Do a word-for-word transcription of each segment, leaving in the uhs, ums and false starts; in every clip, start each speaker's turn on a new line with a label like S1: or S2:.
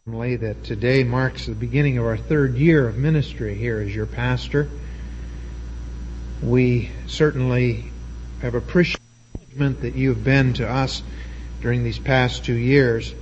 S1: That today marks the beginning of our third year of ministry here as your pastor. We certainly have appreciated that you've been to us during these past two years.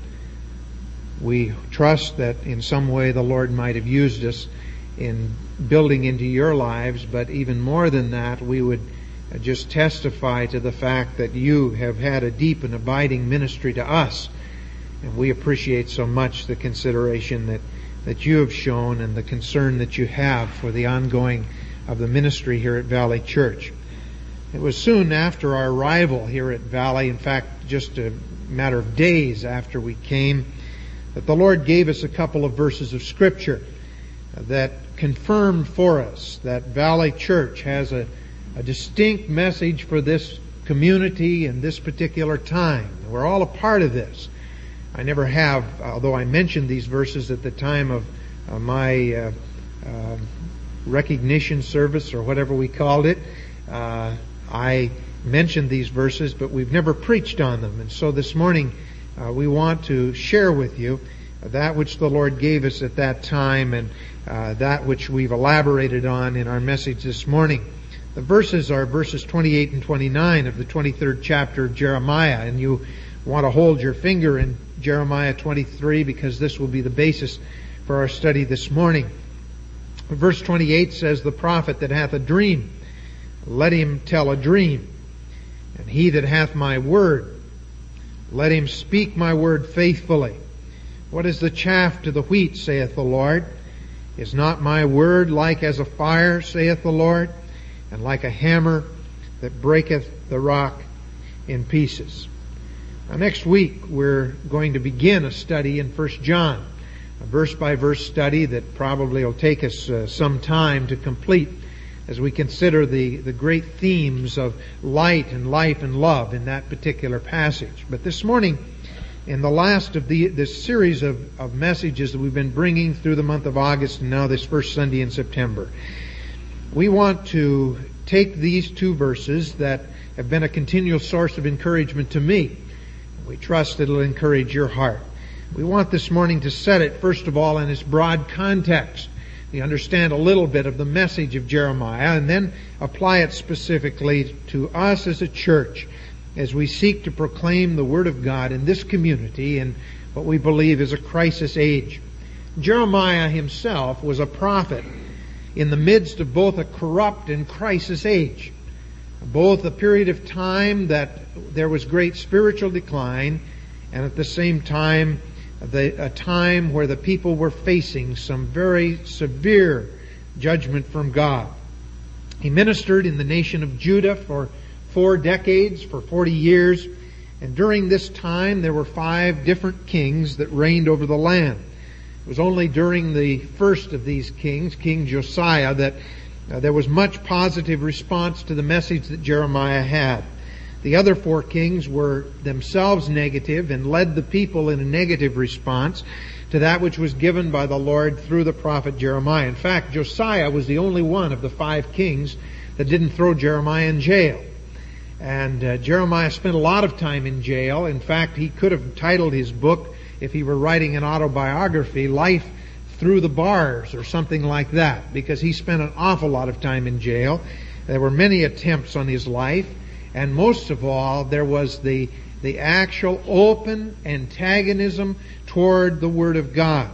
S1: We trust that in some way the Lord might have used us in building into your lives, but even more than that, we would just testify to the fact that you have had a deep and abiding ministry to us. And we appreciate so much the consideration that, that you have shown and the concern that you have for the ongoing of the ministry here at Valley Church. It was soon after our arrival here at Valley, in fact, just a matter of days after we came, that the Lord gave us a couple of verses of Scripture that confirmed for us that Valley Church has a, a distinct message for this community in this particular time. We're all a part of this. I never have, although I mentioned these verses at the time of uh, my uh, uh, recognition service or whatever we called it. Uh, I mentioned these verses, but we've never preached on them. And so this morning uh, we want to share with you that which the Lord gave us at that time and uh, that which we've elaborated on in our message this morning. The verses are verses twenty-eight and twenty-nine of the twenty-third chapter of Jeremiah, and you want to hold your finger in Jeremiah twenty-three because this will be the basis for our study this morning. Verse twenty-eight says, "The prophet that hath a dream, let him tell a dream. And he that hath my word, let him speak my word faithfully. What is the chaff to the wheat, saith the Lord? Is not my word like as a fire, saith the Lord, and like a hammer that breaketh the rock in pieces?" Now, next week we're going to begin a study in First John, a verse-by-verse study that probably will take us uh, some time to complete as we consider the, the great themes of light and life and love in that particular passage. But this morning, in the last of the this series of, of messages that we've been bringing through the month of August and now this first Sunday in September, we want to take these two verses that have been a continual source of encouragement to me. We trust it'll encourage your heart. We want this morning to set it, first of all, in its broad context. We understand a little bit of the message of Jeremiah and then apply it specifically to us as a church as we seek to proclaim the Word of God in this community in what we believe is a crisis age. Jeremiah himself was a prophet in the midst of both a corrupt and crisis age. Both a period of time that there was great spiritual decline and at the same time the, a time where the people were facing some very severe judgment from God. He ministered in the nation of Judah for four decades, for forty years, and during this time there were five different kings that reigned over the land. It was only during the first of these kings, King Josiah, that Uh, there was much positive response to the message that Jeremiah had. The other four kings were themselves negative and led the people in a negative response to that which was given by the Lord through the prophet Jeremiah. In fact, Josiah was the only one of the five kings that didn't throw Jeremiah in jail. And uh, Jeremiah spent a lot of time in jail. In fact, he could have titled his book, if he were writing an autobiography, Life Through the Bars or something like that, because he spent an awful lot of time in jail. There were many attempts on his life, and most of all, there was the the actual open antagonism toward the Word of God.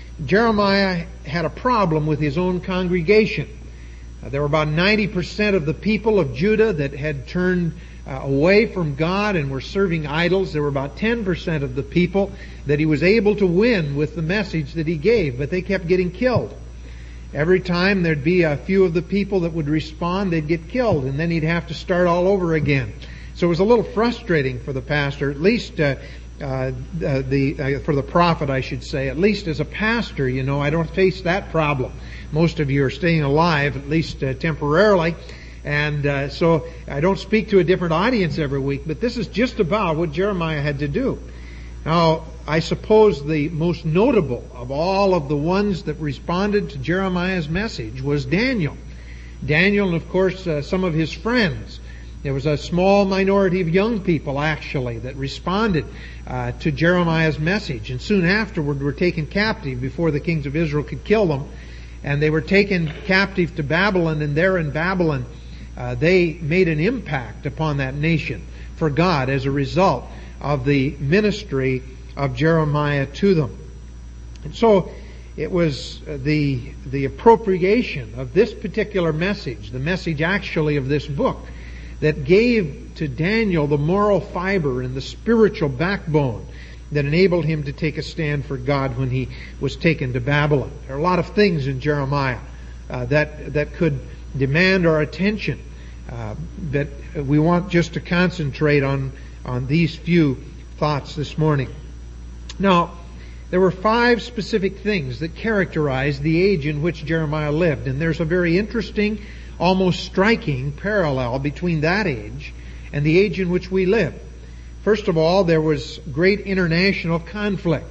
S1: Jeremiah had a problem with his own congregation. Uh, there were about ninety percent of the people of Judah that had turned Uh, away from God and were serving idols. There were about ten percent of the people that he was able to win with the message that he gave, but they kept getting killed. Every time there'd be a few of the people that would respond, they'd get killed, and then he'd have to start all over again. So it was a little frustrating for the pastor, at least uh, uh, the uh, for the prophet, I should say. At least as a pastor, you know, I don't face that problem. Most of you are staying alive, at least uh, temporarily. And uh, so I don't speak to a different audience every week, but this is just about what Jeremiah had to do. Now, I suppose the most notable of all of the ones that responded to Jeremiah's message was Daniel. Daniel and, of course, uh, some of his friends There was a small minority of young people, actually, that responded uh, to Jeremiah's message, and soon afterward were taken captive before the kings of Israel could kill them. And they were taken captive to Babylon, and there in Babylon, uh, they made an impact upon that nation for God as a result of the ministry of Jeremiah to them. And so it was the the appropriation of this particular message, the message actually of this book, that gave to Daniel the moral fiber and the spiritual backbone that enabled him to take a stand for God when he was taken to Babylon. There are a lot of things in Jeremiah uh, that that could demand our attention, uh, but we want just to concentrate on on these few thoughts this morning. Now, there were five specific things that characterized the age in which Jeremiah lived, and there's a very interesting, almost striking parallel between that age and the age in which we live. First of all, there was great international conflict.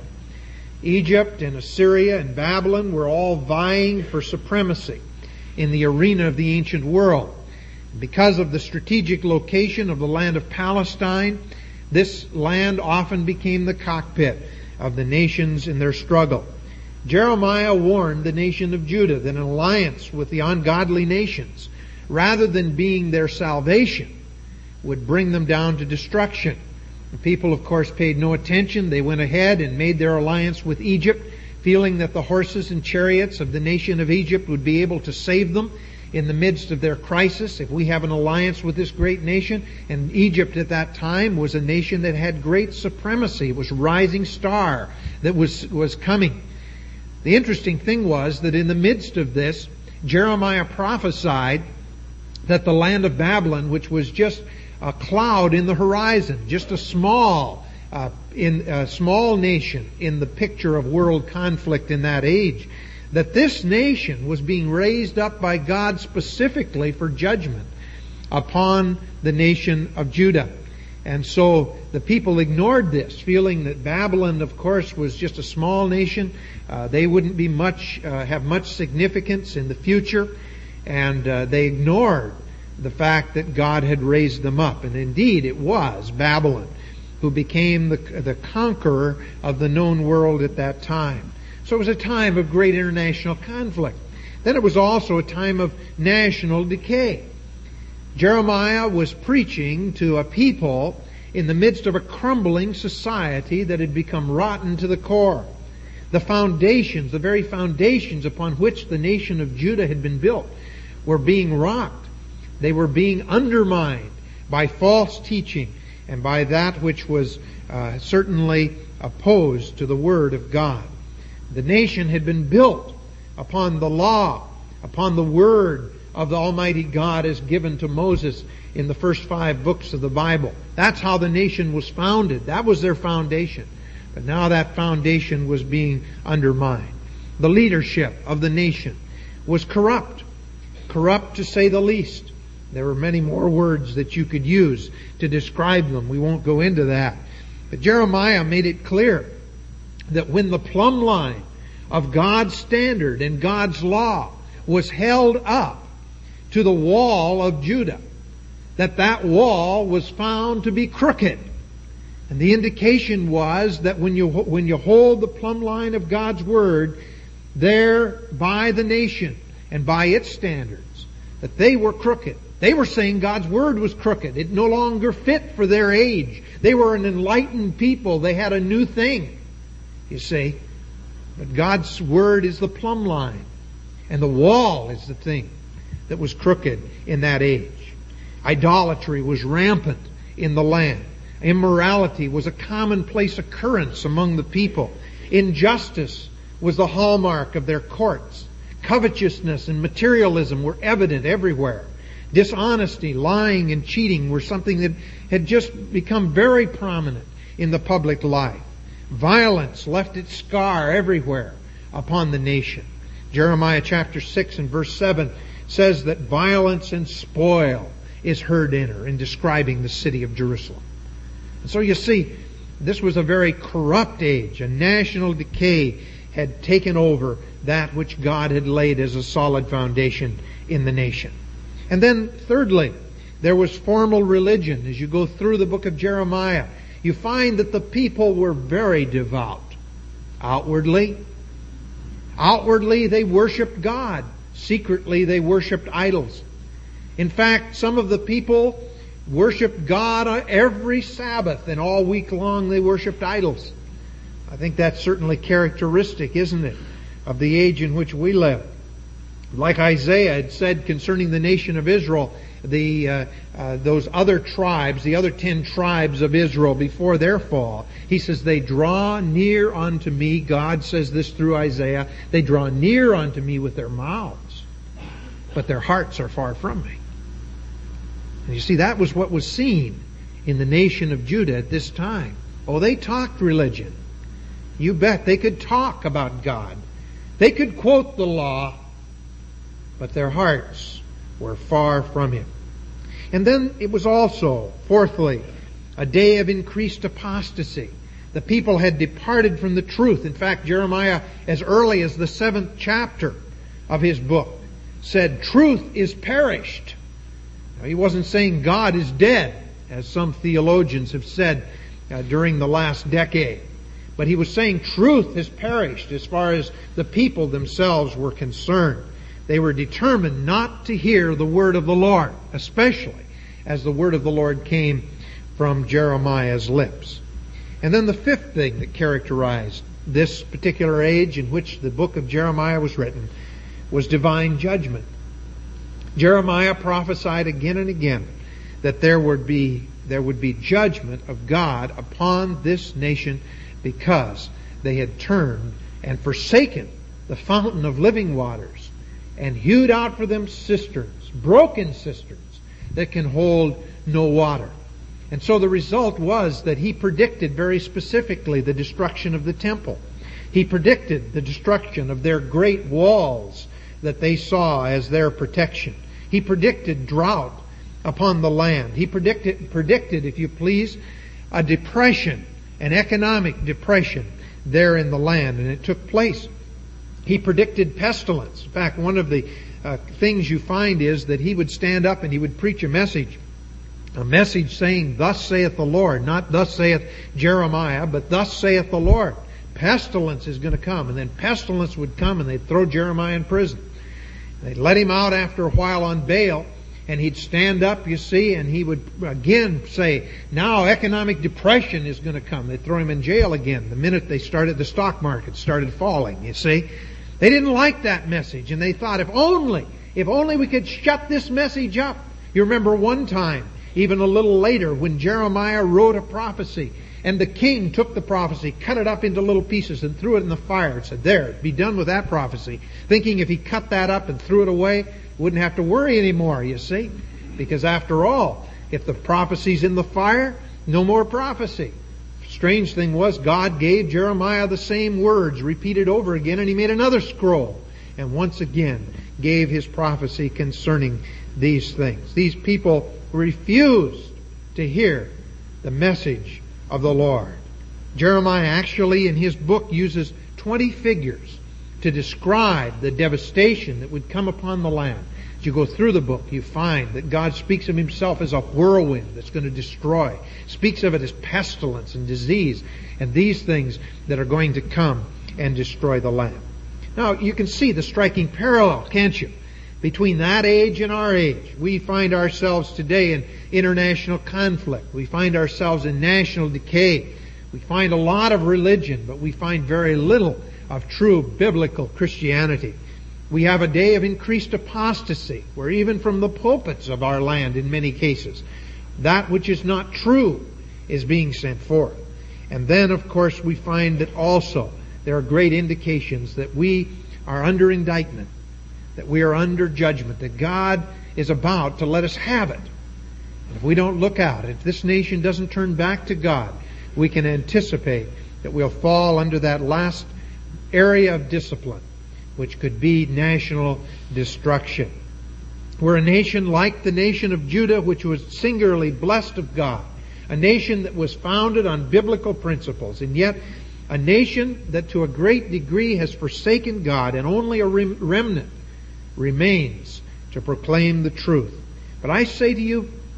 S1: Egypt and Assyria and Babylon were all vying for supremacy in the arena of the ancient world. Because of the strategic location of the land of Palestine, this land often became the cockpit of the nations in their struggle. Jeremiah warned the nation of Judah that an alliance with the ungodly nations, rather than being their salvation, would bring them down to destruction. The people, of course, paid no attention. They went ahead and made their alliance with Egypt, feeling that the horses and chariots of the nation of Egypt would be able to save them in the midst of their crisis. If we have an alliance with this great nation, and Egypt at that time was a nation that had great supremacy. It was a rising star that was, was coming. The interesting thing was that in the midst of this, Jeremiah prophesied that the land of Babylon, which was just a cloud in the horizon, just a small, uh, in a small nation in the picture of world conflict in that age, that this nation was being raised up by God specifically for judgment upon the nation of Judah. And so the people ignored this, feeling that Babylon, of course, was just a small nation. Uh, they wouldn't be much, uh, have much significance in the future. And uh, they ignored the fact that God had raised them up. And indeed, it was Babylon who became the, the conqueror of the known world at that time. So it was a time of great international conflict. Then it was also a time of national decay. Jeremiah was preaching to a people in the midst of a crumbling society that had become rotten to the core. The foundations, the very foundations upon which the nation of Judah had been built, were being rocked. They were being undermined by false teaching and by that which was uh, certainly opposed to the Word of God. The nation had been built upon the law, upon the Word of the Almighty God as given to Moses in the first five books of the Bible. That's how the nation was founded. That was their foundation. But now that foundation was being undermined. The leadership of the nation was corrupt. Corrupt, to say the least. There were many more words that you could use to describe them. We won't go into that. But Jeremiah made it clear that when the plumb line of God's standard and God's law was held up to the wall of Judah, that that wall was found to be crooked. And the indication was that when you when you hold the plumb line of God's Word there by the nation and by its standards, that they were crooked. They were saying God's Word was crooked. It no longer fit for their age. They were an enlightened people. They had a new thing, you see. But God's Word is the plumb line. And the wall is the thing that was crooked in that age. Idolatry was rampant in the land. Immorality was a commonplace occurrence among the people. Injustice was the hallmark of their courts. Covetousness and materialism were evident everywhere. Dishonesty, lying, and cheating were something that had just become very prominent in the public life. Violence left its scar everywhere upon the nation. Jeremiah chapter six and verse seven says that violence and spoil is heard in her, in describing the city of Jerusalem. And so you see, this was a very corrupt age. A national decay had taken over that which God had laid as a solid foundation in the nation. And then thirdly, There was formal religion. As you go through the book of Jeremiah, you find that the people were very devout. Outwardly, outwardly they worshiped God. Secretly they worshiped idols. In fact, some of the people worshiped God every Sabbath, and all week long they worshiped idols. I think that's certainly characteristic, isn't it, of the age in which we live. Like Isaiah had said concerning the nation of Israel, the uh, uh, those other tribes, the other ten tribes of Israel before their fall, he says, they draw near unto me. God says this through Isaiah. They draw near unto me with their mouths, but their hearts are far from me. And you see, that was what was seen in the nation of Judah at this time. Oh, they talked religion. You bet they could talk about God. They could quote the law, but their hearts were far from Him. And then it was also, fourthly, a day of increased apostasy. The people had departed from the truth. In fact, Jeremiah, as early as the seventh chapter of his book, said, truth is perished. Now, he wasn't saying God is dead, as some theologians have said uh, during the last decade. But he was saying truth has perished as far as the people themselves were concerned. They were determined not to hear the word of the Lord, especially as the word of the Lord came from Jeremiah's lips. And then the fifth thing that characterized this particular age in which the book of Jeremiah was written was divine judgment. Jeremiah prophesied again and again that there would be there would be judgment of God upon this nation because they had turned and forsaken the fountain of living waters and hewed out for them cisterns, broken cisterns that can hold no water. And so the result was that he predicted very specifically the destruction of the temple. He predicted the destruction of their great walls that they saw as their protection. He predicted drought upon the land. He predicted, predicted, if you please, a depression, an economic depression there in the land, and it took place. He predicted pestilence. In fact, one of the uh, things you find is that he would stand up and he would preach a message, a message saying, thus saith the Lord, not thus saith Jeremiah, but thus saith the Lord. Pestilence is going to come, and then pestilence would come and they'd throw Jeremiah in prison. They'd let him out after a while on bail, and he'd stand up, you see, and he would again say, now economic depression is going to come. They'd throw him in jail again the minute they started, the stock market started falling, you see. They didn't like that message, and they thought, if only, if only we could shut this message up. You remember one time, even a little later, when Jeremiah wrote a prophecy, and the king took the prophecy, cut it up into little pieces, and threw it in the fire, and said, there, be done with that prophecy. Thinking if he cut that up and threw it away, wouldn't have to worry anymore, you see. Because after all, if the prophecy's in the fire, no more prophecy. Strange thing was, God gave Jeremiah the same words, repeated over again, and he made another scroll. And once again, gave his prophecy concerning these things. These people refused to hear the message of the Lord. Jeremiah actually in his book uses twenty figures to describe the devastation that would come upon the land. As you go through the book, you find that God speaks of himself as a whirlwind that's going to destroy. Speaks of it as pestilence and disease and these things that are going to come and destroy the land. Now, you can see the striking parallel, can't you, between that age and our age. We find ourselves today in international conflict. We find ourselves in national decay. We find a lot of religion, but we find very little of true biblical Christianity. We have a day of increased apostasy, where even from the pulpits of our land, in many cases, that which is not true is being sent forth. And then, of course, we find that also there are great indications that we are under indictment, that we are under judgment, that God is about to let us have it. And if we don't look out, if this nation doesn't turn back to God, we can anticipate that we'll fall under that last area of discipline, which could be national destruction. We're a nation like the nation of Judah, which was singularly blessed of God, a nation that was founded on biblical principles, and yet a nation that to a great degree has forsaken God, and only a remnant remains to proclaim the truth. But I say to you,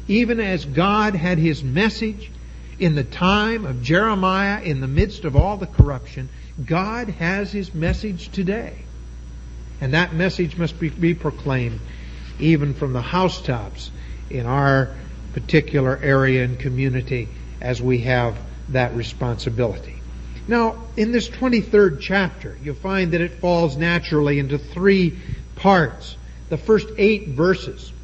S1: Even as God had His message in the time of Jeremiah, in the midst of all the corruption, God has His message today. And that message must be, be proclaimed even from the housetops in our particular area and community, as we have that responsibility. Now, in this twenty-third chapter, you'll find that it falls naturally into three parts. The first eight verses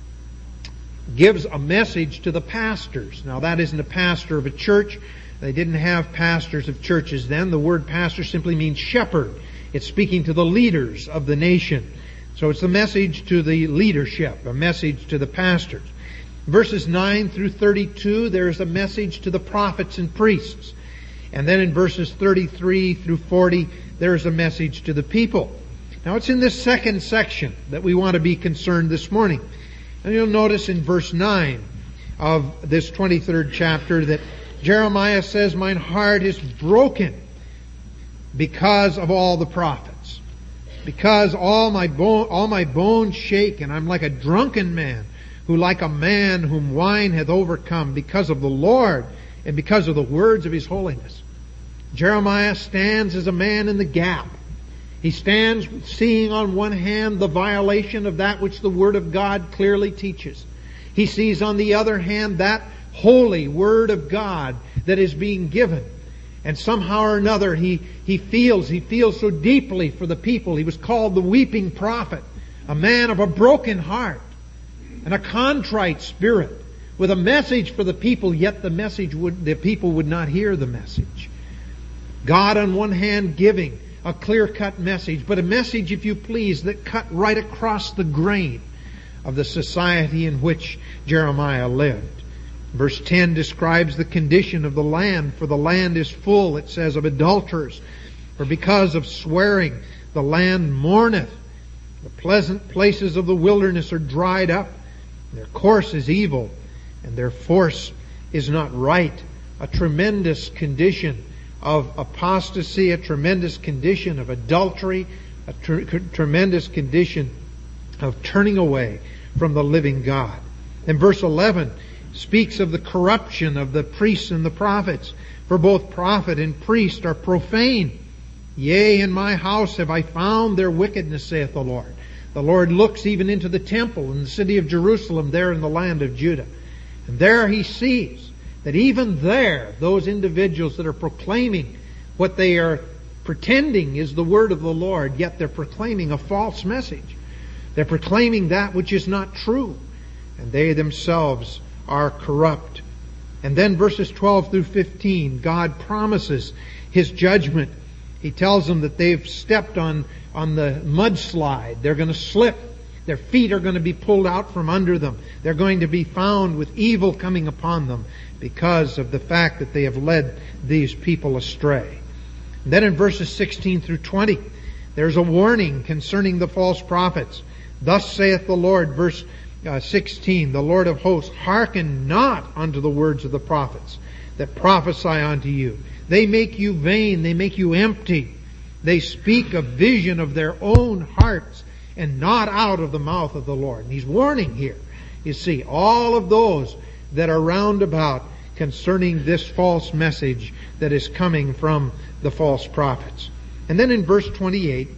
S1: gives a message to the pastors. Now, that isn't a pastor of a church. They didn't have pastors of churches then. The word pastor simply means shepherd. It's speaking to the leaders of the nation. So it's the message to the leadership, a message to the pastors. Verses nine through thirty-two, there's a message to the prophets and priests. And then in verses thirty-three through forty, there's a message to the people. Now it's in this second section that we want to be concerned this morning. And you'll notice in verse nine of this twenty-third chapter that Jeremiah says, "Mine heart is broken because of all the prophets. Because all my bone, all my bones shake, and I'm like a drunken man, who like a man whom wine hath overcome, because of the Lord and because of the words of His holiness." Jeremiah stands as a man in the gap. He stands seeing on one hand the violation of that which the Word of God clearly teaches. He sees on the other hand that holy Word of God that is being given. And somehow or another he, he feels, he feels so deeply for the people. He was called the weeping prophet, a man of a broken heart and a contrite spirit, with a message for the people, yet the message would, the people would not hear the message. God on one hand giving a clear-cut message, but a message, if you please, that cut right across the grain of the society in which Jeremiah lived. Verse ten describes the condition of the land, for the land is full, it says, of adulterers. For because of swearing, the land mourneth. The pleasant places of the wilderness are dried up. Their course is evil, and their force is not right. A tremendous condition of apostasy, a tremendous condition of adultery, a tr- tremendous condition of turning away from the living God. And verse eleven speaks of the corruption of the priests and the prophets. For both prophet and priest are profane. Yea, in my house have I found their wickedness, saith the Lord. The Lord looks even into the temple in the city of Jerusalem, there in the land of Judah. And there He sees that even there, those individuals that are proclaiming what they are pretending is the word of the Lord, yet they're proclaiming a false message. They're proclaiming that which is not true. And they themselves are corrupt. And then verses twelve through fifteen, God promises His judgment. He tells them that they've stepped on, on the mudslide. They're going to slip. Their feet are going to be pulled out from under them. They're going to be found with evil coming upon them because of the fact that they have led these people astray. And then in verses sixteen through twenty, there's a warning concerning the false prophets. Thus saith the Lord, verse uh, sixteen, the Lord of hosts, hearken not unto the words of the prophets that prophesy unto you. They make you vain, they make you empty. They speak a vision of their own hearts and not out of the mouth of the Lord. And He's warning here. You see, all of those that are round about concerning this false message that is coming from the false prophets. And then in verse twenty-eight,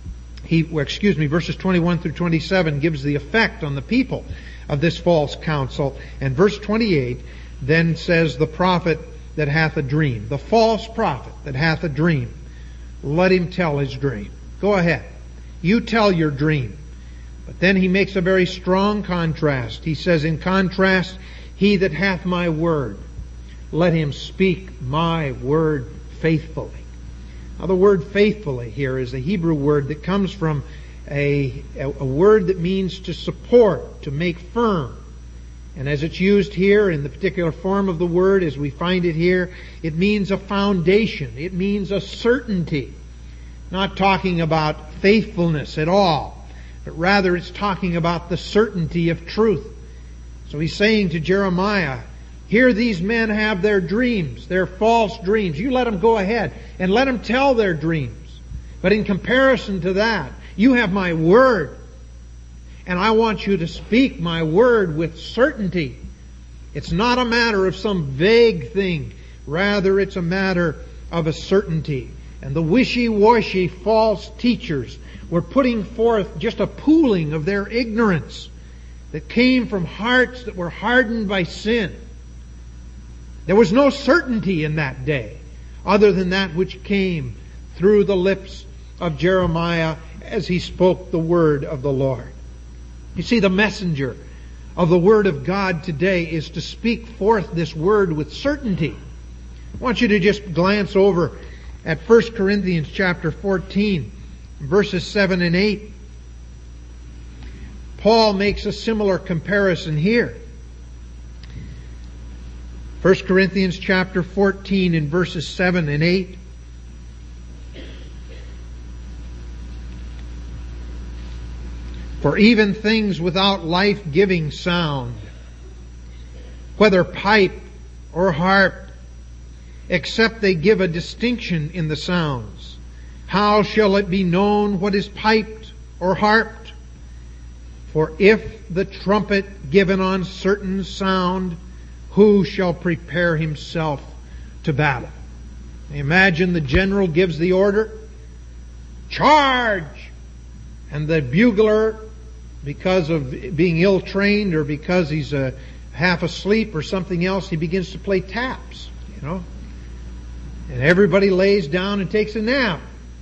S1: he, well, excuse me, verses twenty-one through twenty-seven gives the effect on the people of this false counsel. And verse twenty-eight then says, the prophet that hath a dream, the false prophet that hath a dream, let him tell his dream. Go ahead. You tell your dream. But then he makes a very strong contrast. He says, in contrast, he that hath my word, let him speak my word faithfully. Now the word faithfully here is a Hebrew word that comes from a, a, a word that means to support, to make firm. And as it's used here in the particular form of the word, as we find it here, it means a foundation. It means a certainty. Not talking about faithfulness at all, but rather it's talking about the certainty of truth. So he's saying to Jeremiah, here these men have their dreams, their false dreams. You let them go ahead and let them tell their dreams. But in comparison to that, you have my word. And I want you to speak my word with certainty. It's not a matter of some vague thing. Rather, it's a matter of a certainty. And the wishy-washy false teachers were putting forth just a pooling of their ignorance that came from hearts that were hardened by sin. There was no certainty in that day other than that which came through the lips of Jeremiah as he spoke the word of the Lord. You see, the messenger of the word of God today is to speak forth this word with certainty. I want you to just glance over at First Corinthians chapter fourteen, verses seven and eight. Paul makes a similar comparison here. First Corinthians chapter fourteen in verses seven and eight. For even things without life-giving sound, whether pipe or harp, except they give a distinction in the sounds, how shall it be known what is piped or harped? For if the trumpet give an uncertain sound, who shall prepare himself to battle? Imagine the general gives the order, charge! And the bugler, because of being ill-trained or because he's uh, half asleep or something else, he begins to play taps, you know. And everybody lays down and takes a nap.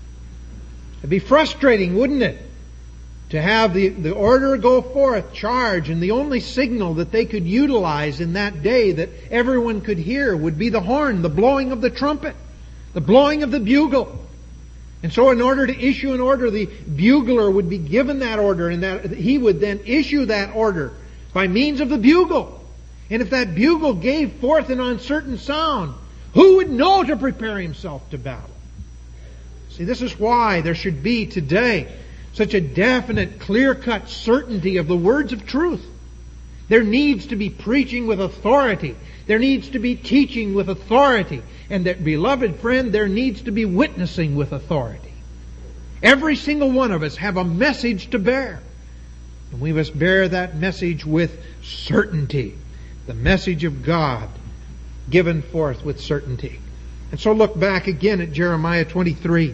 S1: It'd be frustrating, wouldn't it? To have the, the order go forth, charge, and the only signal that they could utilize in that day that everyone could hear would be the horn, the blowing of the trumpet, the blowing of the bugle. And so in order to issue an order, the bugler would be given that order, and that he would then issue that order by means of the bugle. And if that bugle gave forth an uncertain sound, who would know to prepare himself to battle? See, this is why there should be today such a definite, clear-cut certainty of the words of truth. There needs to be preaching with authority. There needs to be teaching with authority. And that, beloved friend, there needs to be witnessing with authority. Every single one of us have a message to bear. And we must bear that message with certainty. The message of God given forth with certainty. And so look back again at Jeremiah twenty-three.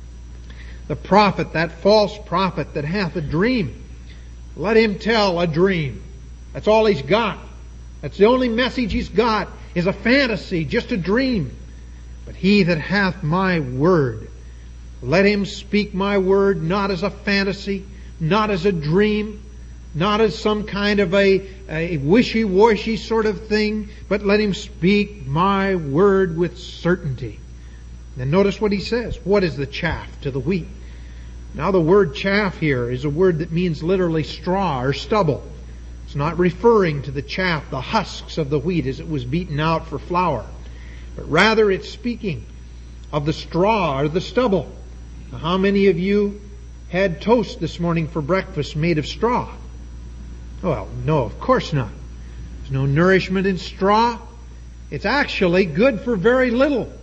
S1: The prophet, that false prophet that hath a dream, let him tell a dream. That's all he's got. That's the only message he's got, is a fantasy, just a dream. But he that hath my word, let him speak my word, not as a fantasy, not as a dream, not as some kind of a, a wishy-washy sort of thing, but let him speak my word with certainty. And notice what he says. What is the chaff to the wheat? Now the word chaff here is a word that means literally straw or stubble. It's not referring to the chaff, the husks of the wheat as it was beaten out for flour. But rather it's speaking of the straw or the stubble. Now, how many of you had toast this morning for breakfast made of straw? Well, no, of course not. There's no nourishment in straw. It's actually good for very little.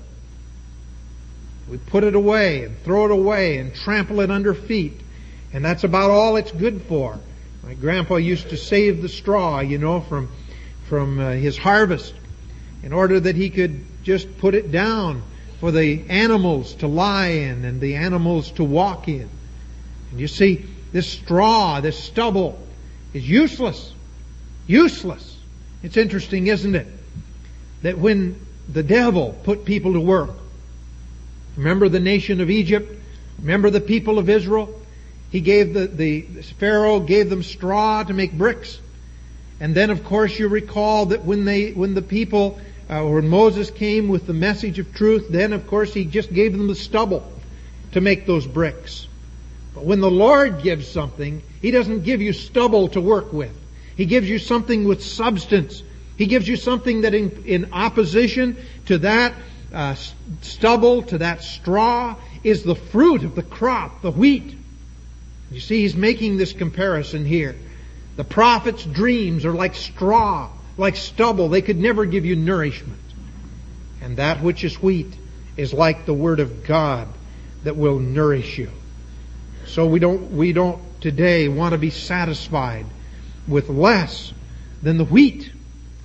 S1: We put it away and throw it away and trample it under feet. And that's about all it's good for. My grandpa used to save the straw, you know, from, from uh, his harvest in order that he could just put it down for the animals to lie in and the animals to walk in. And you see, this straw, this stubble is useless. Useless. It's interesting, isn't it? That when the devil put people to work, remember the nation of Egypt? Remember the people of Israel? He gave the, the Pharaoh gave them straw to make bricks. And then of course you recall that when they when the people uh, or when Moses came with the message of truth, then of course he just gave them the stubble to make those bricks. But when the Lord gives something, He doesn't give you stubble to work with. He gives you something with substance. He gives you something that in, in opposition to that uh, stubble, to that straw, is the fruit of the crop, the wheat. You see, he's making this comparison here. The prophet's dreams are like straw, like stubble. They could never give you nourishment. And that which is wheat is like the Word of God that will nourish you. So we don't, we don't today want to be satisfied with less than the wheat.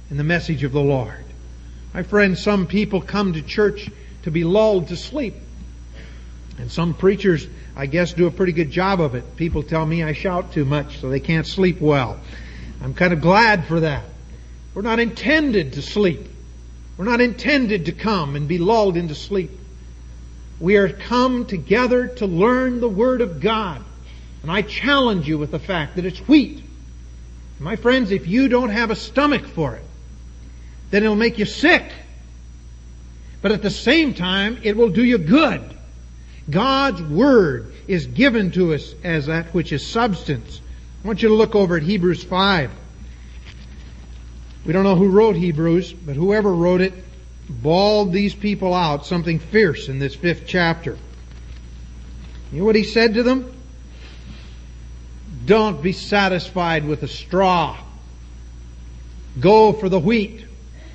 S1: in the message of the Lord. My friends, some people come to church to be lulled to sleep. And some preachers, I guess, do a pretty good job of it. People tell me I shout too much, so they can't sleep well. I'm kind of glad for that. We're not intended to sleep. We're not intended to come and be lulled into sleep. We are come together to learn the Word of God. And I challenge you with the fact that it's wheat. My friends, if you don't have a stomach for it, then it'll make you sick. But at the same time, it will do you good. God's Word is given to us as that which is substance. I want you to look over at Hebrews five. We don't know who wrote Hebrews, but whoever wrote it bawled these people out something fierce in this fifth chapter. You know what he said to them? Don't be satisfied with a straw. Go for the wheat.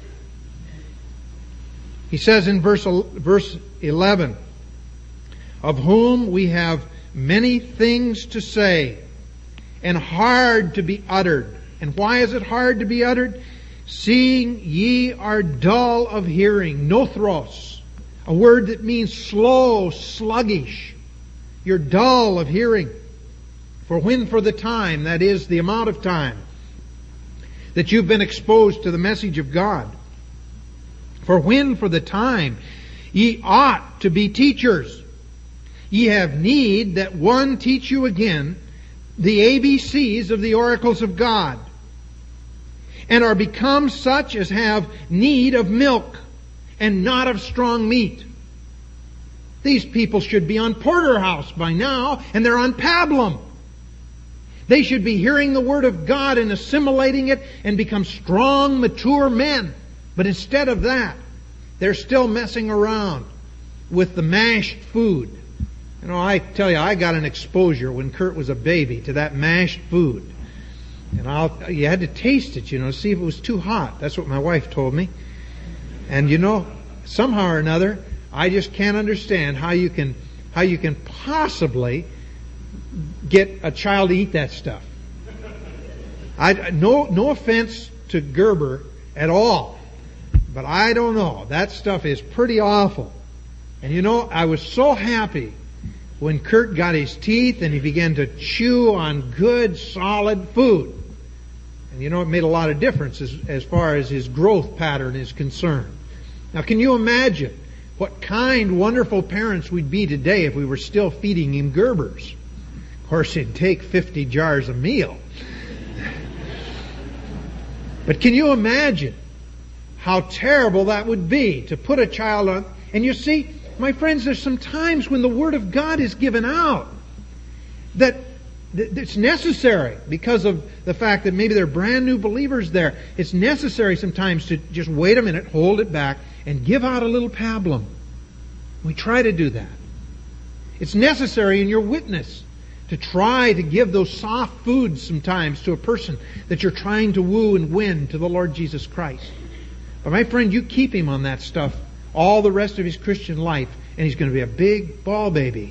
S1: He says in verse verse eleven, of whom we have many things to say, and hard to be uttered. And why is it hard to be uttered? Seeing ye are dull of hearing. Nothros, a word that means slow, sluggish. You're dull of hearing. For when for the time, that is the amount of time, that you've been exposed to the message of God. For when for the time ye ought to be teachers, ye have need that one teach you again the A B Cs of the oracles of God, and are become such as have need of milk, and not of strong meat. These people should be on porterhouse by now, and they're on pablum. They should be hearing the Word of God and assimilating it and become strong, mature men. But instead of that, they're still messing around with the mashed food. You know, I tell you, I got an exposure when Kurt was a baby to that mashed food. And I'll, you had to taste it, you know, see if it was too hot. That's what my wife told me. And you know, somehow or another, I just can't understand how you can, how you can possibly get a child to eat that stuff. I, no, no offense to Gerber at all, but I don't know. That stuff is pretty awful. And you know, I was so happy when Kurt got his teeth and he began to chew on good, solid food. And you know, it made a lot of difference as, as far as his growth pattern is concerned. Now, can you imagine what kind, wonderful parents we'd be today if we were still feeding him Gerbers? Of course, it'd take fifty jars a meal. But can you imagine how terrible that would be to put a child on? And you see, my friends, there's some times when the Word of God is given out that it's necessary because of the fact that maybe they're brand new believers there. It's necessary sometimes to just wait a minute, hold it back, and give out a little pablum. We try to do that. It's necessary in your witness to try to give those soft foods sometimes to a person that you're trying to woo and win to the Lord Jesus Christ. But my friend, you keep him on that stuff all the rest of his Christian life, and he's going to be a big ball baby.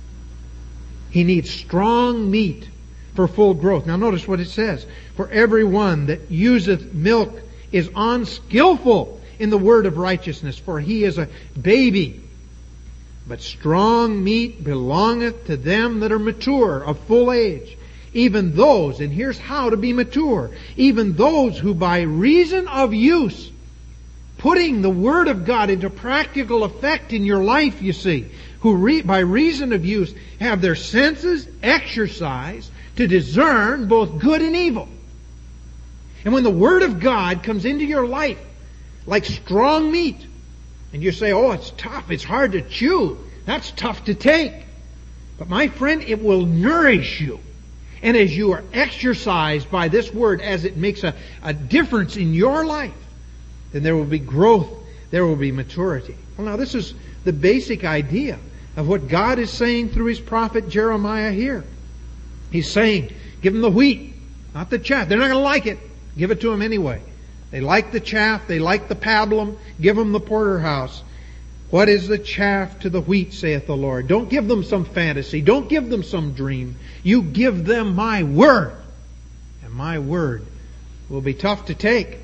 S1: He needs strong meat for full growth. Now notice what it says. For everyone that useth milk is unskillful in the word of righteousness, for he is a baby. But strong meat belongeth to them that are mature, of full age. Even those, and here's how to be mature, even those who by reason of use, putting the Word of God into practical effect in your life, you see, who re- by reason of use have their senses exercised to discern both good and evil. And when the Word of God comes into your life like strong meat, and you say, oh, it's tough, it's hard to chew, that's tough to take. But my friend, it will nourish you. And as you are exercised by this Word, as it makes a, a difference in your life, then there will be growth, there will be maturity. Well, now this is the basic idea of what God is saying through His prophet Jeremiah here. He's saying, give them the wheat, not the chaff. They're not going to like it. Give it to them anyway. They like the chaff, they like the pablum, give them the porterhouse. What is the chaff to the wheat, saith the Lord? Don't give them some fantasy. Don't give them some dream. You give them my word. And my word will be tough to take.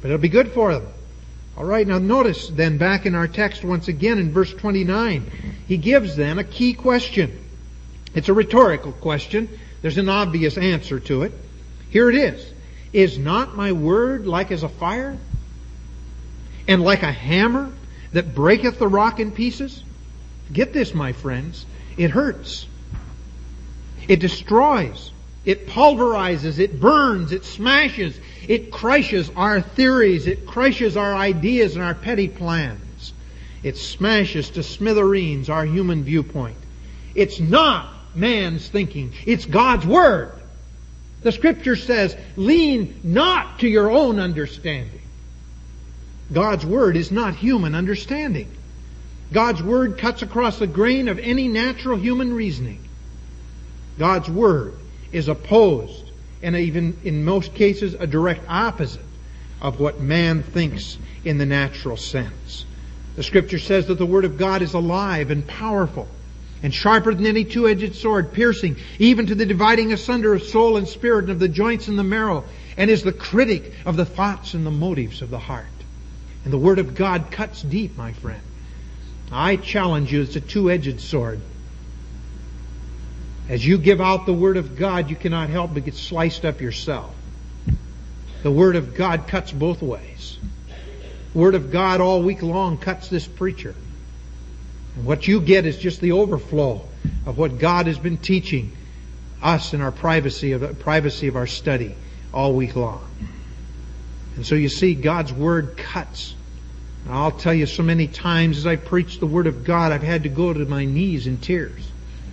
S1: But it'll be good for them. All right, now notice then back in our text once again in verse twenty-nine, he gives then a key question. It's a rhetorical question. There's an obvious answer to it. Here it is. Is not my word like as a fire? And like a hammer that breaketh the rock in pieces? Get this, my friends. It hurts. It destroys. It pulverizes. It burns. It smashes. It crushes our theories. It crushes our ideas and our petty plans. It smashes to smithereens our human viewpoint. It's not man's thinking. It's God's Word. The Scripture says, lean not to your own understanding. God's Word is not human understanding. God's Word cuts across the grain of any natural human reasoning. God's Word is opposed, and even in most cases a direct opposite of what man thinks in the natural sense. The Scripture says that the Word of God is alive and powerful, and sharper than any two-edged sword, piercing even to the dividing asunder of soul and spirit, and of the joints and the marrow, and is the critic of the thoughts and the motives of the heart. And the Word of God cuts deep, my friend. I challenge you, it's a two-edged sword. As you give out the Word of God, you cannot help but get sliced up yourself. The Word of God cuts both ways. The Word of God all week long cuts this preacher. And what you get is just the overflow of what God has been teaching us in our privacy of the privacy of our study all week long. And so you see, God's Word cuts. And I'll tell you, so many times as I preach the Word of God, I've had to go to my knees in tears,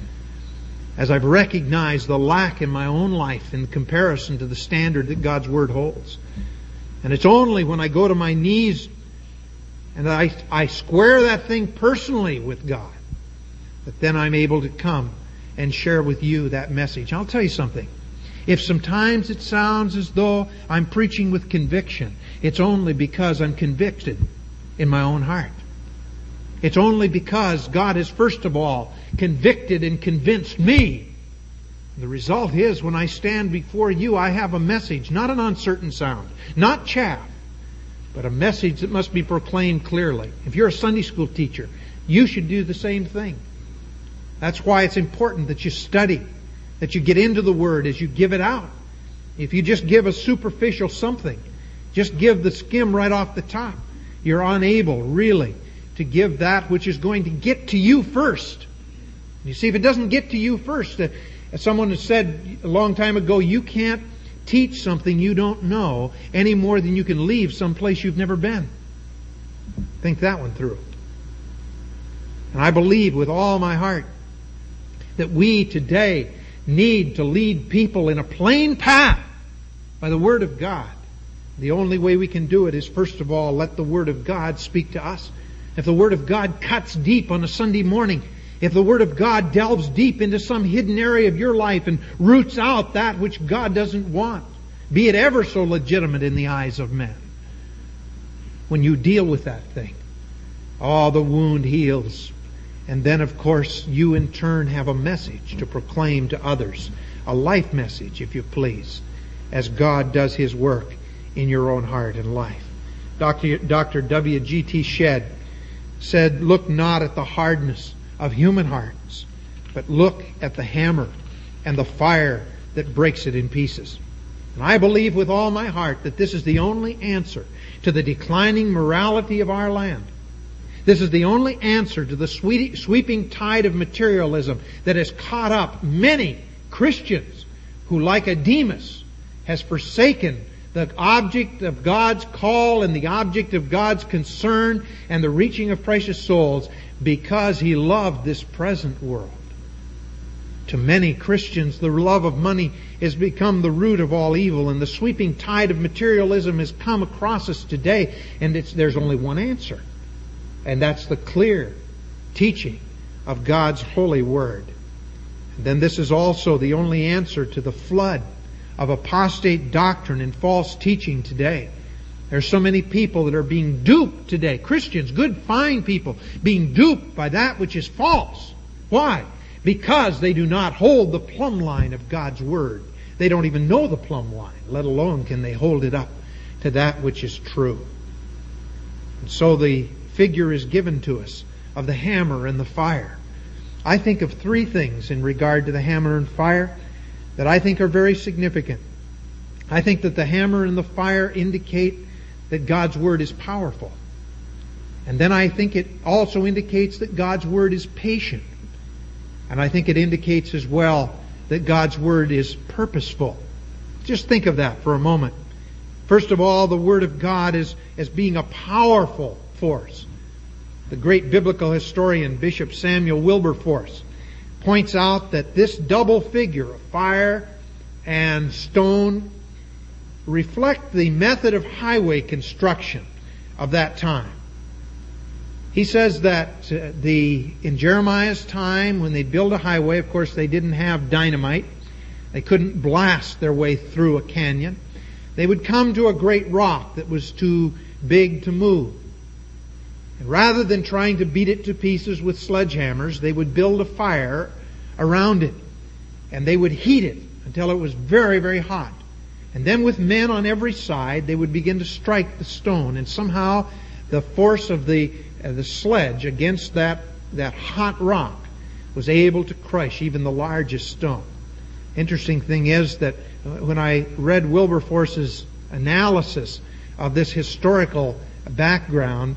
S1: as I've recognized the lack in my own life in comparison to the standard that God's Word holds. And it's only when I go to my knees and I, I square that thing personally with God that then I'm able to come and share with you that message. I'll tell you something. If sometimes it sounds as though I'm preaching with conviction, it's only because I'm convicted in my own heart. It's only because God has first of all convicted and convinced me. The result is, when I stand before you, I have a message, not an uncertain sound, not chaff, but a message that must be proclaimed clearly. If you're a Sunday school teacher, you should do the same thing. That's why it's important that you study, that you get into the Word as you give it out. If you just give a superficial something, just give the skim right off the top, you're unable really to give that which is going to get to you first. You see, if it doesn't get to you first, uh, as someone has said a long time ago, you can't teach something you don't know any more than you can leave someplace you've never been. Think that one through. And I believe with all my heart that we today need to lead people in a plain path by the Word of God. The only way we can do it is, first of all, let the Word of God speak to us. If the Word of God cuts deep on a Sunday morning, if the Word of God delves deep into some hidden area of your life and roots out that which God doesn't want, be it ever so legitimate in the eyes of men, when you deal with that thing, oh, the wound heals. And then, of course, you in turn have a message to proclaim to others, a life message, if you please, as God does His work in your own heart and life. Doctor Doctor W G T Shedd said, "Look not at the hardness of human hearts, but look at the hammer and the fire that breaks it in pieces." And I believe with all my heart that this is the only answer to the declining morality of our land. This is the only answer to the sweeping tide of materialism that has caught up many Christians who, like a Demas, has forsaken the object of God's call and the object of God's concern and the reaching of precious souls because he loved this present world. To many Christians, the love of money has become the root of all evil, and the sweeping tide of materialism has come across us today, and it's, there's only one answer. And that's the clear teaching of God's holy Word. And then this is also the only answer to the flood of apostate doctrine and false teaching today. There's so many people that are being duped today. Christians, good, fine people, being duped by that which is false. Why? Because they do not hold the plumb line of God's Word. They don't even know the plumb line, let alone can they hold it up to that which is true. And so the figure is given to us of the hammer and the fire. I think of three things in regard to the hammer and fire that I think are very significant. I think that the hammer and the fire indicate that God's Word is powerful. And then I think it also indicates that God's Word is patient. And I think it indicates as well that God's Word is purposeful. Just think of that for a moment. First of all, the Word of God is as being a powerful force. The great biblical historian Bishop Samuel Wilberforce points out that this double figure of fire and stone reflect the method of highway construction of that time. He says that uh, the in Jeremiah's time, when they built a highway, of course they didn't have dynamite. They couldn't blast their way through a canyon. They would come to a great rock that was too big to move. And rather than trying to beat it to pieces with sledgehammers, they would build a fire around it. And they would heat it until it was very, very hot. And then with men on every side, they would begin to strike the stone. And somehow the force of the, uh, the sledge against that, that hot rock was able to crush even the largest stone. Interesting thing is that when I read Wilberforce's analysis of this historical background,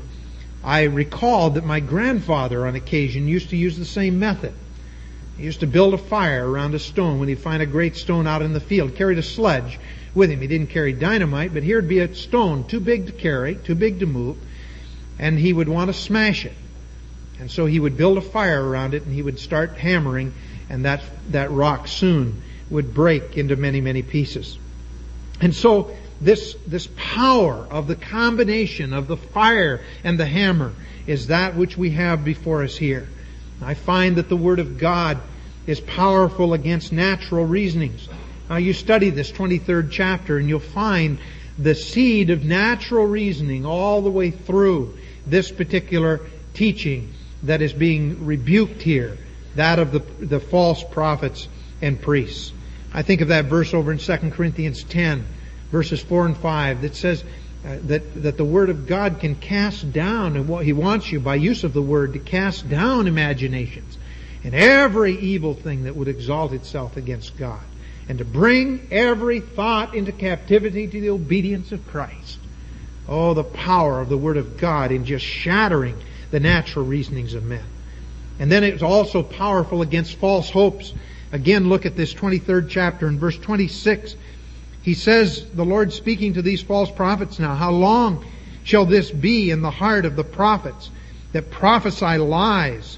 S1: I recalled that my grandfather on occasion used to use the same method. He used to build a fire around a stone when he'd find a great stone out in the field. Carried a sledge with him. He didn't carry dynamite, but here would be a stone too big to carry, too big to move, and he would want to smash it. And so he would build a fire around it, and he would start hammering, and that that rock soon would break into many, many pieces. And so this this power of the combination of the fire and the hammer is that which we have before us here. I find that the Word of God is powerful against natural reasonings. Now you study this twenty-third chapter and you'll find the seed of natural reasoning all the way through this particular teaching that is being rebuked here, that of the, the false prophets and priests. I think of that verse over in Second Corinthians ten, verses four and five, that says uh, that, that the Word of God can cast down, and what He wants you by use of the Word to cast down imaginations and every evil thing that would exalt itself against God, and to bring every thought into captivity to the obedience of Christ. Oh, the power of the Word of God in just shattering the natural reasonings of men. And then it's also powerful against false hopes. Again, look at this twenty-third chapter in verse twenty-six. He says, the Lord speaking to these false prophets now, how long shall this be in the heart of the prophets that prophesy lies?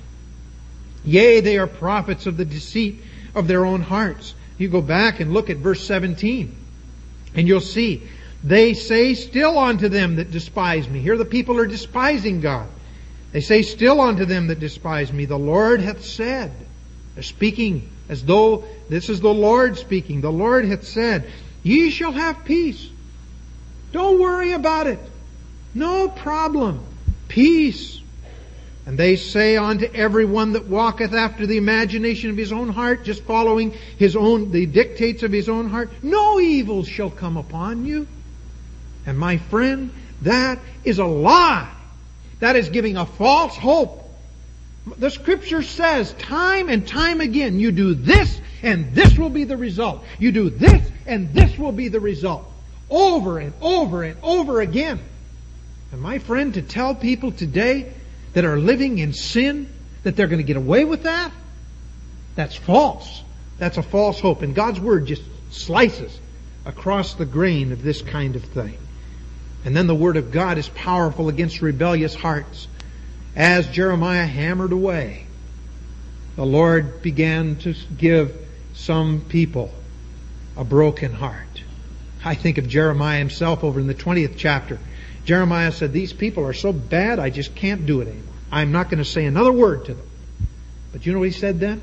S1: Yea, they are prophets of the deceit of their own hearts. You go back and look at verse seventeen, and you'll see, they say still unto them that despise me. Here the people are despising God. They say still unto them that despise me, the Lord hath said. They're speaking as though this is the Lord speaking. The Lord hath said, ye shall have peace. Don't worry about it. No problem. Peace. And they say unto everyone that walketh after the imagination of his own heart, just following his own, the dictates of his own heart, no evil shall come upon you. And my friend, that is a lie. That is giving a false hope. The Scripture says time and time again, you do this and this will be the result. You do this and this will be the result. Over and over and over again. And my friend, to tell people today that are living in sin that they're going to get away with that, that's false. That's a false hope. And God's Word just slices across the grain of this kind of thing. And then the Word of God is powerful against rebellious hearts. As Jeremiah hammered away, the Lord began to give some people a broken heart. I think of Jeremiah himself over in the twentieth chapter. Jeremiah said, these people are so bad, I just can't do it anymore. I'm not going to say another word to them. But you know what he said then?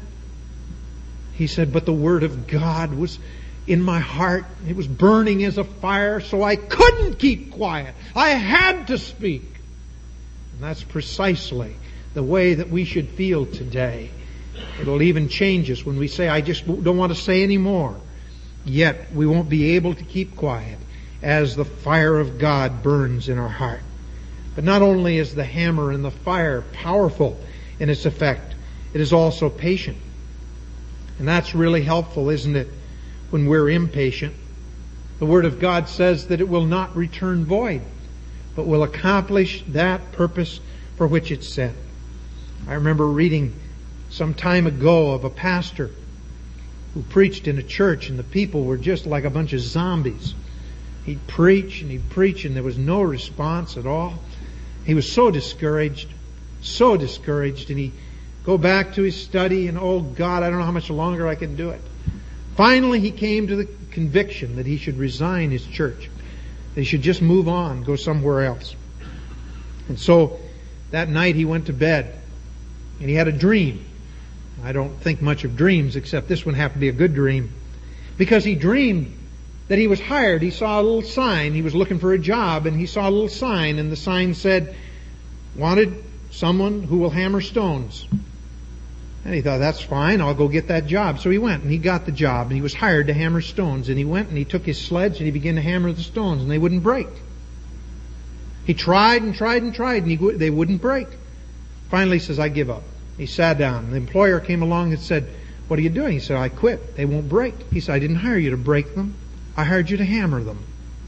S1: He said, but the Word of God was in my heart. It was burning as a fire, so I couldn't keep quiet. I had to speak. And that's precisely the way that we should feel today. It'll even change us when we say, I just don't want to say any more. Yet we won't be able to keep quiet. as the fire of God burns in our heart. But not only is the hammer and the fire powerful in its effect, it is also patient. And that's really helpful, isn't it, when we're impatient? The Word of God says that it will not return void, but will accomplish that purpose for which it's sent. I remember reading some time ago of a pastor who preached in a church, and the people were just like a bunch of zombies. He'd preach and he'd preach, and there was no response at all. He was so discouraged, so discouraged, and he'd go back to his study, and oh God, I don't know how much longer I can do it. Finally, he came to the conviction that he should resign his church. That he should just move on, go somewhere else. And so that night he went to bed, and he had a dream. I don't think much of dreams, except this one happened to be a good dream. Because he dreamed that he was hired. He saw a little sign. He was looking for a job, and he saw a little sign, and the sign said, "Wanted someone who will hammer stones." And he thought, that's fine, I'll go get that job. So he went, and he got the job, and he was hired to hammer stones. And he went, and he took his sledge, and he began to hammer the stones, and they wouldn't break. He tried and tried and tried, and he, they wouldn't break. Finally he says, I give up. He sat down. The employer came along and said, what are you doing? He said, I quit. They won't break. He said, I didn't hire you to break them. I hired you to hammer them.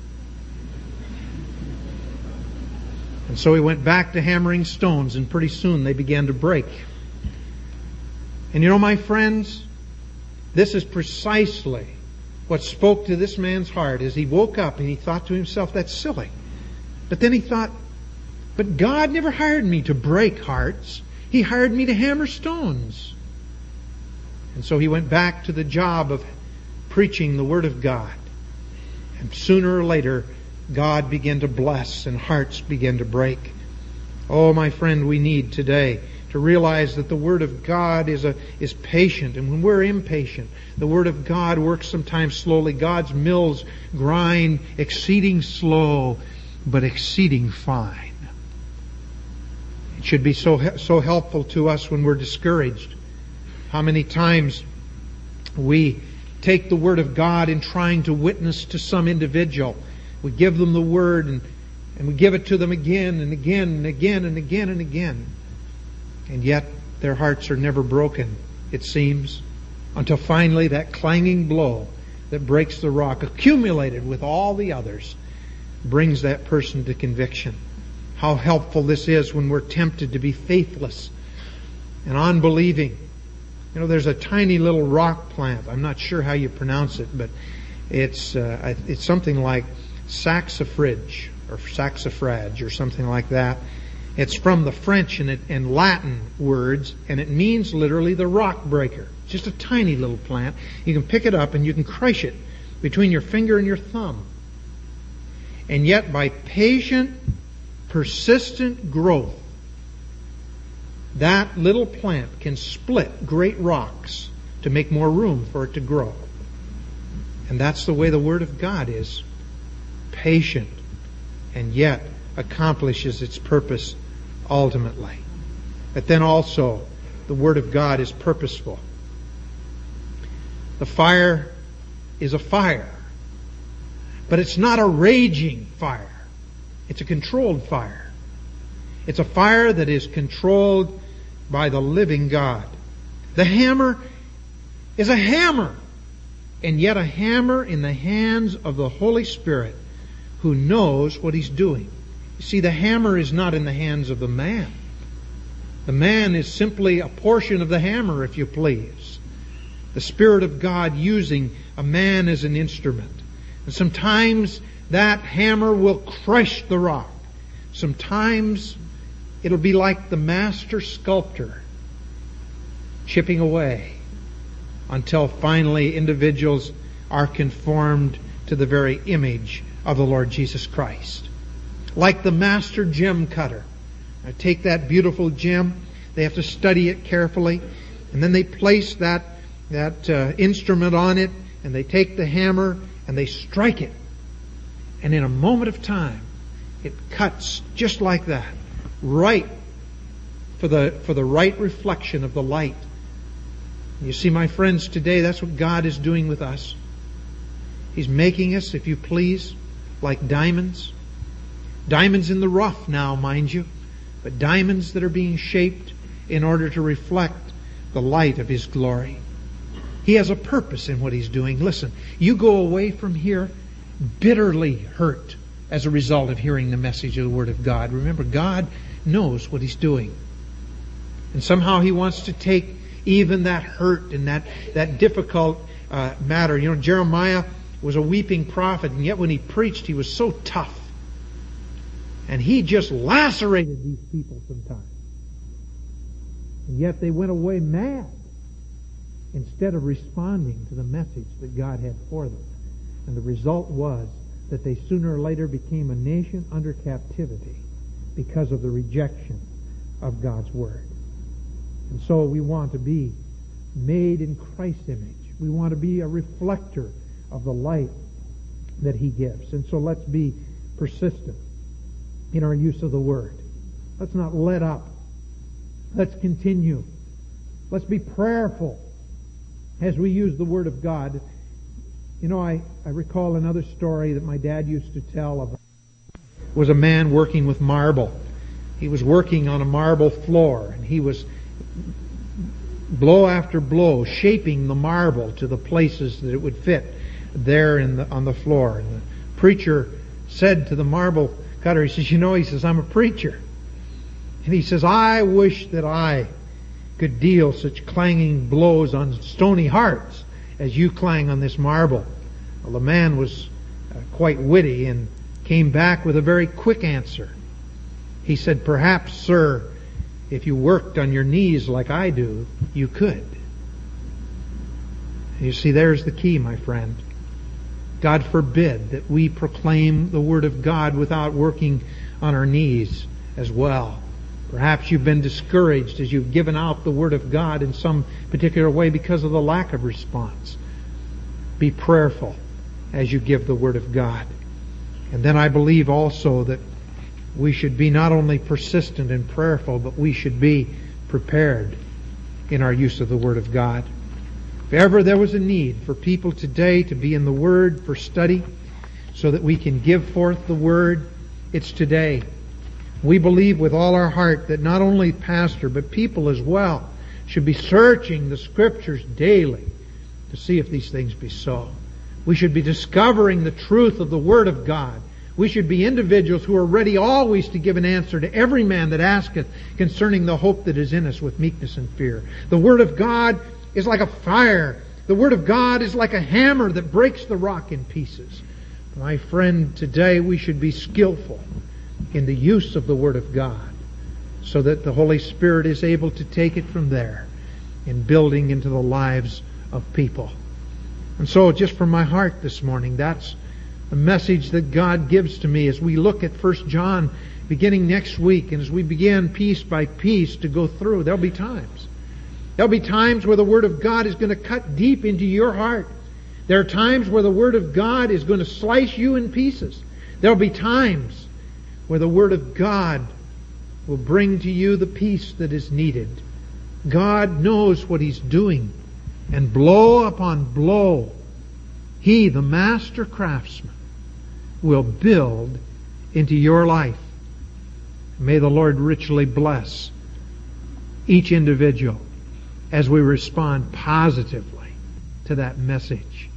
S1: And so he went back to hammering stones, and pretty soon they began to break. And you know, my friends, this is precisely what spoke to this man's heart as he woke up and he thought to himself, that's silly. But then he thought, but God never hired me to break hearts. He hired me to hammer stones. And so he went back to the job of preaching the Word of God. And sooner or later, God began to bless and hearts began to break. Oh, my friend, we need today to realize that the Word of God is a is patient. And when we're impatient, the Word of God works sometimes slowly. God's mills grind exceeding slow, but exceeding fine. It should be so so helpful to us when we're discouraged. How many times we take the Word of God in trying to witness to some individual. We give them the Word and, and we give it to them again and again and again and again and again. And yet their hearts are never broken, it seems, until finally that clanging blow that breaks the rock, accumulated with all the others, brings that person to conviction. How helpful this is when we're tempted to be faithless and unbelieving. You know, there's a tiny little rock plant. I'm not sure how you pronounce it, but it's uh, it's something like saxifrage or saxifrage or something like that. It's from the French and, it, and Latin words, and it means literally the rock breaker. It's just a tiny little plant. You can pick it up and you can crush it between your finger and your thumb. And yet by patient, persistent growth, that little plant can split great rocks to make more room for it to grow. And that's the way the Word of God is. Patient, and yet accomplishes its purpose ultimately. But then also, the Word of God is purposeful. The fire is a fire, but it's not a raging fire. It's a controlled fire. It's a fire that is controlled by the living God. The hammer is a hammer, and yet a hammer in the hands of the Holy Spirit who knows what He's doing. You see, the hammer is not in the hands of the man. The man is simply a portion of the hammer, if you please. The Spirit of God using a man as an instrument. And sometimes that hammer will crush the rock. Sometimes it'll be like the master sculptor chipping away until finally individuals are conformed to the very image of the Lord Jesus Christ. Like the master gem cutter. Now take that beautiful gem, they have to study it carefully, and then they place that, that uh, instrument on it, and they take the hammer and they strike it. And in a moment of time, it cuts just like that, right for the for the right reflection of the light. You see, my friends, today that's what God is doing with us. He's making us, if you please, like diamonds. Diamonds in the rough now, mind you, but diamonds that are being shaped in order to reflect the light of His glory. He has a purpose in what He's doing. Listen, you go away from here bitterly hurt as a result of hearing the message of the Word of God. Remember, God knows what He's doing. And somehow He wants to take even that hurt and that, that difficult uh, matter. You know, Jeremiah was a weeping prophet, and yet when he preached, he was so tough. And he just lacerated these people sometimes. And yet they went away mad instead of responding to the message that God had for them. And the result was that they sooner or later became a nation under captivity because of the rejection of God's Word. And so we want to be made in Christ's image. We want to be a reflector of the light that He gives. And so let's be persistent in our use of the Word. Let's not let up. Let's continue. Let's be prayerful as we use the Word of God. You know, I, I recall another story that my dad used to tell of. Was a man working with marble. He was working on a marble floor, and he was blow after blow shaping the marble to the places that it would fit there in the, on the floor. And the preacher said to the marble cutter, he says, you know, he says, I'm a preacher. And he says, I wish that I could deal such clanging blows on stony hearts as you clang on this marble. Well, the man was uh, quite witty and came back with a very quick answer. He said, perhaps, sir, if you worked on your knees like I do, you could. You see, there's the key, my friend. God forbid that we proclaim the Word of God without working on our knees as well. Perhaps you've been discouraged as you've given out the Word of God in some particular way because of the lack of response. Be prayerful as you give the Word of God. And then I believe also that we should be not only persistent and prayerful, but we should be prepared in our use of the Word of God. If ever there was a need for people today to be in the Word for study so that we can give forth the Word, it's today. We believe with all our heart that not only pastor, but people as well should be searching the Scriptures daily to see if these things be so. We should be discovering the truth of the Word of God. We should be individuals who are ready always to give an answer to every man that asketh concerning the hope that is in us with meekness and fear. The Word of God is like a fire. The Word of God is like a hammer that breaks the rock in pieces. My friend, today we should be skillful in the use of the Word of God so that the Holy Spirit is able to take it from there in building into the lives of people. And so just from my heart this morning, that's the message that God gives to me as we look at First John beginning next week, and as we begin piece by piece to go through. There'll be times. There'll be times where the Word of God is going to cut deep into your heart. There are times where the Word of God is going to slice you in pieces. There'll be times where the Word of God will bring to you the peace that is needed. God knows what He's doing. And blow upon blow, He, the master craftsman, will build into your life. May the Lord richly bless each individual as we respond positively to that message